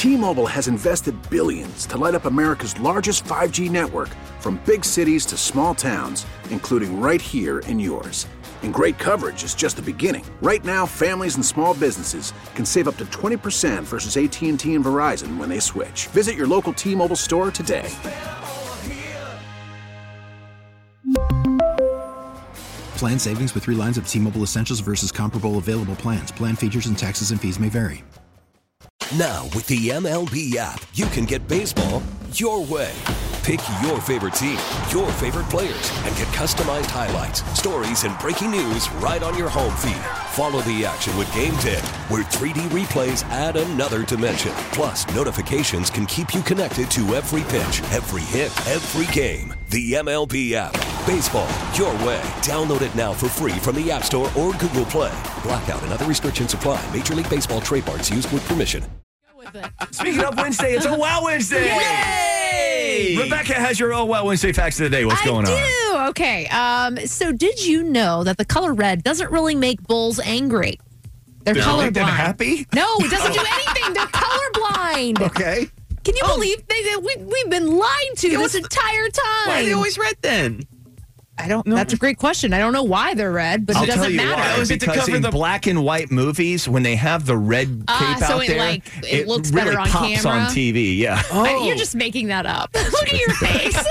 T-Mobile has invested billions to light up America's largest 5G network, from big cities to small towns, including right here in yours. And great coverage is just the beginning. Right now, families and small businesses can save up to 20% versus AT&T and Verizon when they switch. Visit your local T-Mobile store today. Plan savings with 3 lines of T-Mobile Essentials versus comparable available plans. Plan features and taxes and fees may vary. Now, with the MLB app, you can get baseball your way. Pick your favorite team, your favorite players, and get customized highlights, stories, and breaking news right on your home feed. Follow the action with Game Day, where 3D replays add another dimension. Plus, notifications can keep you connected to every pitch, every hit, every game. The MLB app. Baseball your way. Download it now for free from the App Store or Google Play. Blackout and other restrictions apply. Major League Baseball trademarks used with permission. Speaking of Wednesday, it's Oh Wow Wednesday. Yay! Rebecca has your Oh Wow Wednesday facts of the day. What's going on? I do. Okay. So did you know that the color red doesn't really make bulls angry? They're colorblind. They're happy? No, it doesn't do anything. They're colorblind. Okay. Can you believe we've been lied to this entire time? Why are they always red then? I don't know. That's a great question. I don't know why they're red, but I'll it doesn't tell you matter. why. Was it to Because cover in the black and white movies, when they have the red cape so out it, there, like, it looks really better on pops camera? on TV. Yeah. You're just making that up. Look at your face.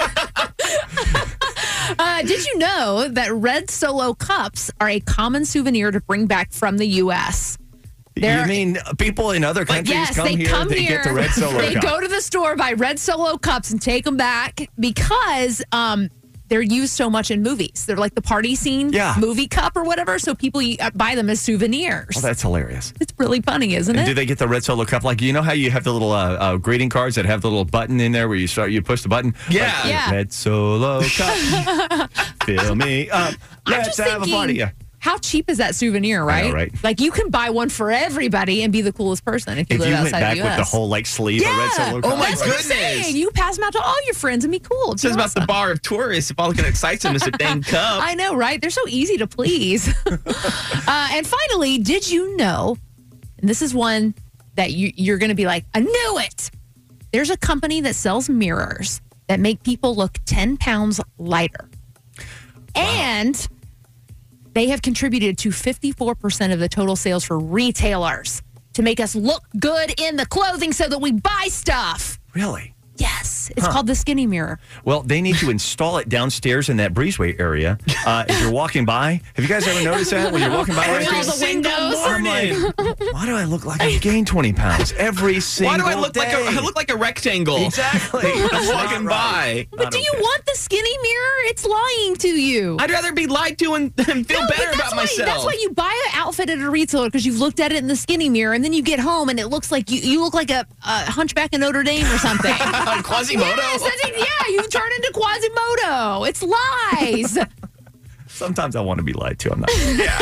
Did you know that red Solo cups are a common souvenir to bring back from the U.S.? You mean people in other countries yes, come here, they get the red Solo They cup? go to the store, buy red Solo cups, and take them back because they're used so much in movies. They're like the party scene movie cup or whatever, so people buy them as souvenirs. Oh, that's hilarious. It's really funny, isn't And it? do they get the red Solo cup? Like, you know how you have the little greeting cards that have the little button in there where you push the button? Yeah. Like, Yeah. Red Solo cup, fill me up. Let's just have a party. thinking, Yeah. how cheap is that souvenir, right? I know, right? Like, you can buy one for everybody and be the coolest person if you If live you went outside back the U.S. with the whole sleeve of red Solo cup. Oh, my That's what I'm goodness. saying. You pass them out to all your friends and be cool. It says about the bar of tourists. If all that excites them is a dang cup. I know, right? They're so easy to please. And finally, did you know, and this is one that you're going to be like, I knew it. There's a company that sells mirrors that make people look 10 pounds lighter. Wow. And they have contributed to 54% of the total sales for retailers to make us look good in the clothing so that we buy stuff. Really? Yes. It's called the Skinny Mirror. Well, they need to install it downstairs in that breezeway area. If you're walking by, have you guys ever noticed that when you're walking by right all there? the windows. I'm like, why do I look like I gained 20 pounds every single Why do I look day? I look like a rectangle? Exactly. I'm walking by. But do you want the skinny mirror? It's lying to you. I'd rather be lied to and feel No, but better about myself. That's why you buy an outfit at a retailer, because you've looked at it in the skinny mirror, and then you get home and it looks like you look like a hunchback of Notre Dame or something. Quasimodo. Yes, you turn into Quasimodo. It's lies. Sometimes I want to be lied to. I'm not. Yeah.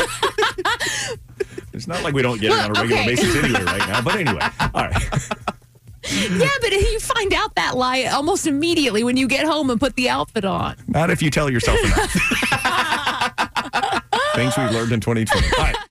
It's not like we don't get it on a regular basis anyway right now. But anyway, all right. Yeah, but you find out that lie almost immediately when you get home and put the outfit on. Not if you tell yourself enough. Things we've learned in 2020. All right.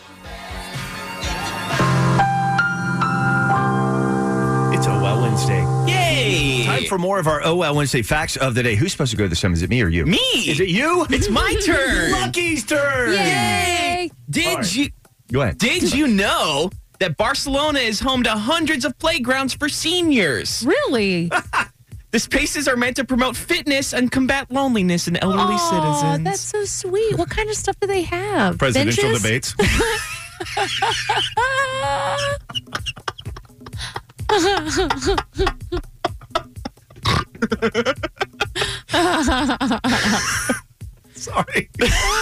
It's Oh Wow Wednesday. Yay! Time for more of our Oh Wow Wednesday facts of the day. Who's supposed to go this time? Is it me or you? Me! Is it you? It's my turn. Lucky's turn. Yay! Go ahead. Did you know that Barcelona is home to hundreds of playgrounds for seniors? Really? The spaces are meant to promote fitness and combat loneliness in elderly citizens. That's so sweet. What kind of stuff do they have? Presidential Benches? debates. Sorry.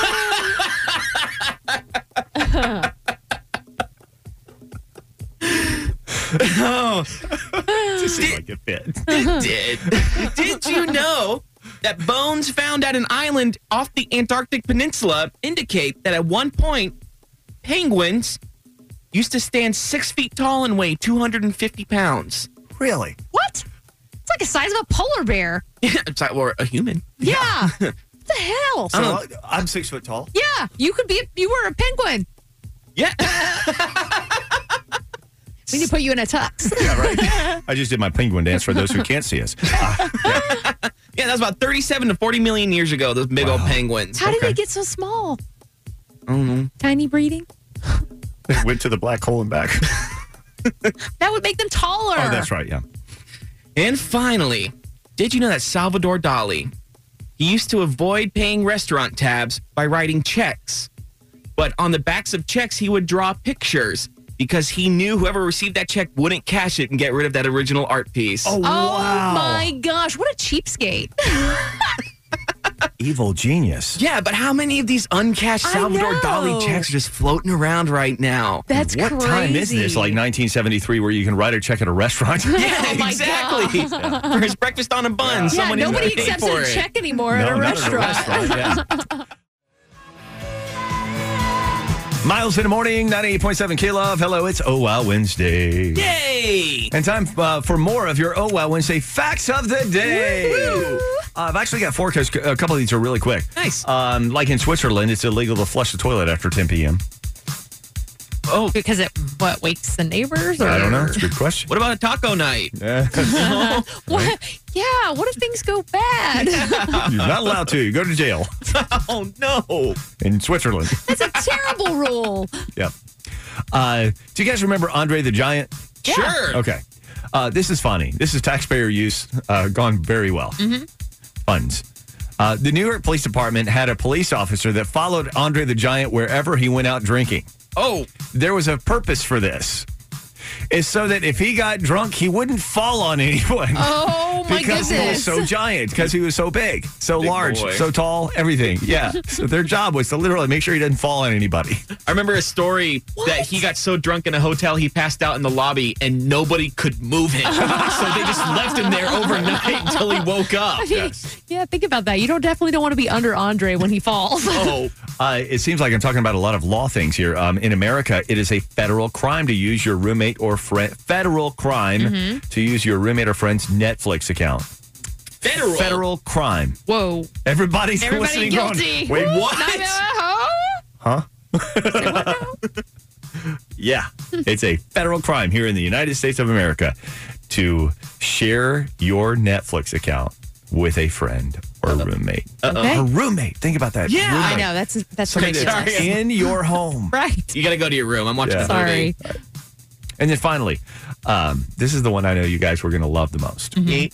Oh. Just seemed like it fit. It did. Did you know that bones found at an island off the Antarctic Peninsula indicate that at one point, penguins used to stand 6 feet tall and weigh 250 pounds? Really? What? It's like the size of a polar bear. It's like, or a human. Yeah. What the hell? So I'm 6 foot tall. Yeah, you were a penguin. Yeah. We need to put you in a tux. Yeah, right. I just did my penguin dance for those who can't see us. Yeah, that was about 37 to 40 million years ago, those big old penguins. How did they get so small? I don't know. Tiny breeding? They went to the black hole and back. That would make them taller. Oh, that's right, yeah. And finally, did you know that Salvador Dali, he used to avoid paying restaurant tabs by writing checks? But on the backs of checks, he would draw pictures because he knew whoever received that check wouldn't cash it and get rid of that original art piece. Oh, my gosh. What a cheapskate. Evil genius. Yeah, but how many of these uncashed Salvador know. Dali checks are just floating around right now? That's What crazy. time is this? Like 1973 where you can write a check at a restaurant? Yeah, Oh my exactly. For his breakfast on a bun. Yeah, Someone is nobody gonna pay accepts for a it. check anymore at a not restaurant. yeah. Miles in the morning, 98.7 K-Love. Hello, it's Oh Wow Wednesday. Yay! And time for more of your Oh Wow Wednesday facts of the day. I've actually got four because a couple of these are really quick. Nice. Like in Switzerland, it's illegal to flush the toilet after 10 p.m. Oh, Because it, wakes the neighbors? Or? I don't know. It's a good question. what about a taco night? What? Yeah, what if things go bad? You're not allowed to. You go to jail Oh, no. in Switzerland. That's a terrible rule. Yep. Do you guys remember Andre the Giant? Yeah. Sure. Okay. This is funny. This is taxpayer use gone very well. Funds. The New York Police Department had a police officer that followed Andre the Giant wherever he went out drinking. Oh, There was a purpose for this. It's so that if he got drunk, he wouldn't fall on anyone. Oh, my because he was goodness. so giant, because he was so big, so Big large, boy. so tall, everything. Yeah. So their job was to literally make sure he didn't fall on anybody. I remember a story that he got so drunk in a hotel he passed out in the lobby and nobody could move him. So they just left him there overnight until he woke up. Yeah, think about that. You definitely don't want to be under Andre when he falls. Oh, It seems like I'm talking about a lot of law things here. In America, it is a federal crime to use your roommate or friend. Federal crime to use your roommate or friend's Netflix account. federal. Federal crime. Whoa. Everybody's Everybody listening going, guilty. wait, what? Huh? Yeah, it's a federal crime here in the United States of America to share your Netflix account with a friend or roommate. Okay. A roommate. Think about that. Yeah, I Roommate. know. That's Somebody ridiculous. that's in your home. Right. You got to go to your room. I'm watching Yeah. the movie. Sorry. And then finally, this is the one I know you guys were going to love the most.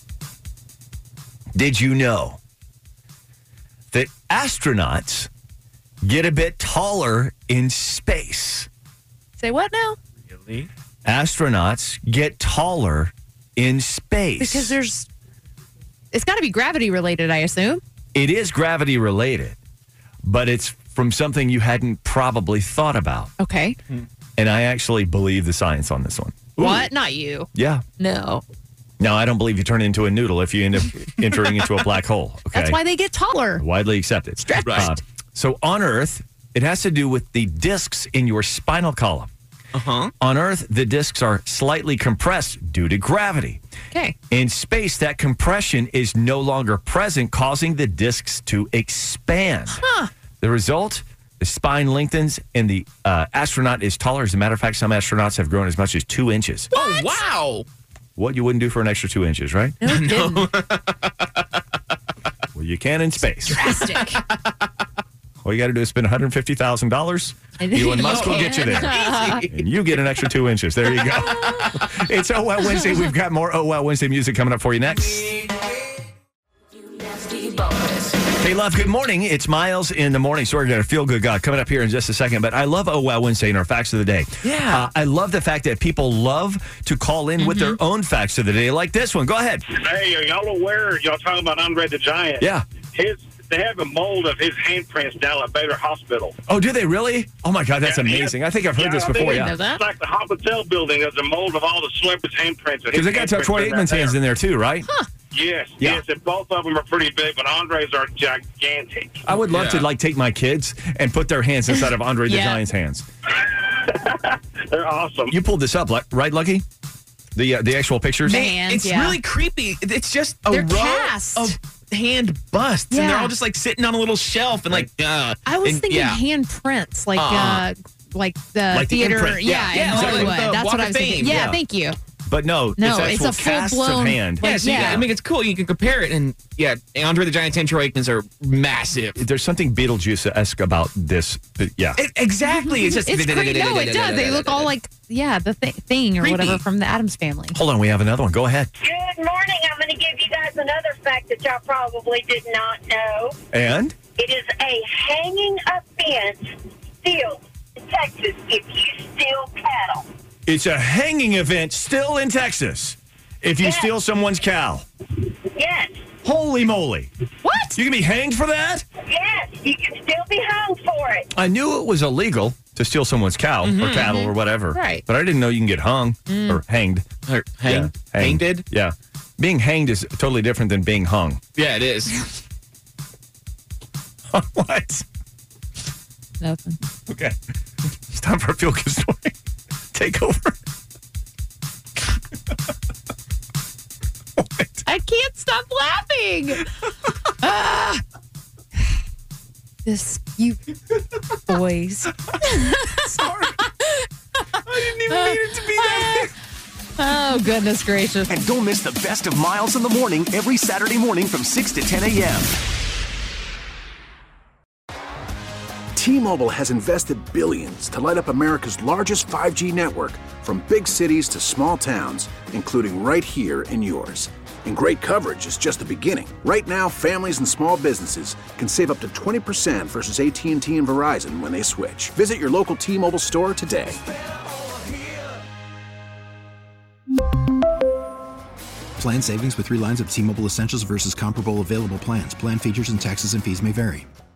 Did you know that astronauts get a bit taller in space? Say what now? Really? Astronauts get taller in space. Because it's got to be gravity related, I assume. It is gravity related, but it's from something you hadn't probably thought about. Okay. And I actually believe the science on this one. What? Not you. Yeah. No. No, I don't believe you turn into a noodle if you end up entering into a black hole. Okay. That's why they get taller. Widely accepted. Right. So on Earth, it has to do with the discs in your spinal column. Uh-huh. On Earth, the discs are slightly compressed due to gravity. Okay. In space, that compression is no longer present, causing the discs to expand. The result, the spine lengthens and the astronaut is taller. As a matter of fact, some astronauts have grown as much as 2 inches. Oh, wow. What you wouldn't do for an extra 2 inches, right? No, it didn't. Well, you can in space. Drastic. All you got to do is spend $150,000. Elon Musk will get you there. And you get an extra 2 inches. There you go. It's Oh Wow Wednesday. We've got more Oh Wow Wednesday music coming up for you next. Hey, love, good morning. It's Miles in the morning. So we're going to feel good God coming up here in just a second. But I love Oh Wow Wednesday and our facts of the day. Yeah. I love the fact that people love to call in with their own facts of the day, like this one. Go ahead. Hey, are y'all aware? Y'all talking about Andre the Giant? Yeah. They have a mold of his handprints down at Baylor Hospital. Oh, do they really? Oh, my God, that's Yeah, amazing. I think I've heard this I think before, it's yeah. that. like the Hospital building. There's a mold of all the celebrities' handprints. Because they got Troy Aikman's hands in there, too, right? Yes, Yeah. yes, and both of them are pretty big, but Andre's are gigantic. I would love to, Yeah. take my kids and put their hands inside of Andre the Yeah. Giant's hands. They're awesome. You pulled this up, right, Lucky? The actual pictures? Man. It's yeah. really creepy. It's just a They're row cast. of hand busts, and they're Yeah. all just sitting on a little shelf and I was and- thinking yeah. handprints, the Like the theater. imprint. Yeah. In Yeah, like Hollywood. the That's Walk what of I was thinking. Fame. Yeah, Yeah. thank you. But no, No, it's it's actual a casts of full-blown- hand. Yeah, so Yeah. I mean, it's cool. You can compare it, and Andre the Giant's and Troy Aikman's are massive. There's something Beetlejuice-esque about this. Yeah. Exactly. It's just It's great. No, it does. They look all like the thing or Creepy. whatever from the Addams Family. Hold on, we have another one. Go ahead. Good morning. I'm going to give you guys another fact that y'all probably did not know. And? It is a hanging offense still in Texas if you steal cattle. It's a hanging event still in Texas if you Yes. steal someone's cow. Yes. Holy moly. What? You can be hanged for that? Yes. You can still be hung for it. I knew it was illegal to steal someone's cow or cattle or whatever. Right. But I didn't know you can get hung or hanged. Or Yeah, hanged? Yeah. Being hanged is totally different than being hung. Yeah, it is. What? Nothing. Okay. It's time for a feel-good story. Take over. What? I can't stop laughing. You boys. Sorry. I didn't even mean it to be that. Oh, goodness gracious. And don't miss the best of Miles in the Morning every Saturday morning from 6 to 10 a.m. T-Mobile has invested billions to light up America's largest 5G network, from big cities to small towns, including right here in yours. And great coverage is just the beginning. Right now, families and small businesses can save up to 20% versus AT&T and Verizon when they switch. Visit your local T-Mobile store today. Plan savings with 3 lines of T-Mobile Essentials versus comparable available plans. Plan features and taxes and fees may vary.